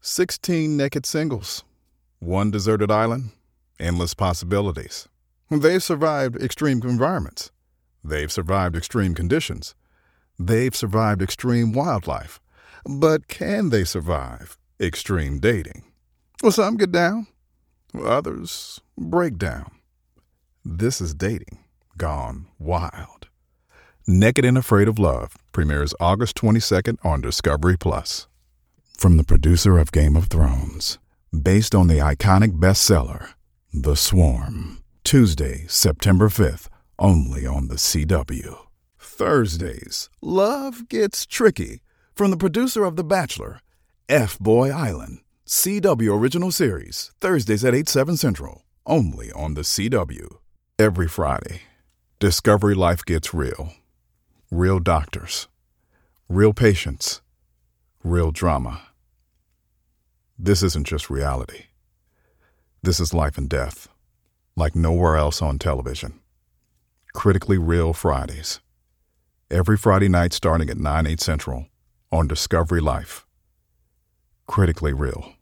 16 naked singles, one deserted island, endless possibilities. They've survived extreme environments. They've survived extreme conditions. They've survived extreme wildlife. But can they survive extreme dating? Well, some get down, others break down. This is dating gone wild. Naked and Afraid of Love premieres August 22nd on Discovery Plus. From the producer of Game of Thrones, based on the iconic bestseller, The Swarm. Tuesday, September 5th, only on the CW. Thursdays, Love Gets Tricky. From the producer of The Bachelor, F-Boy Island. CW original series, Thursdays at 8/7 Central, only on the CW. Every Friday, Discovery Life gets real. Real doctors, real patients, real drama. This isn't just reality. This is life and death, like nowhere else on television. Critically Real Fridays. Every Friday night starting at 9/8 Central on Discovery Life. Critically Real.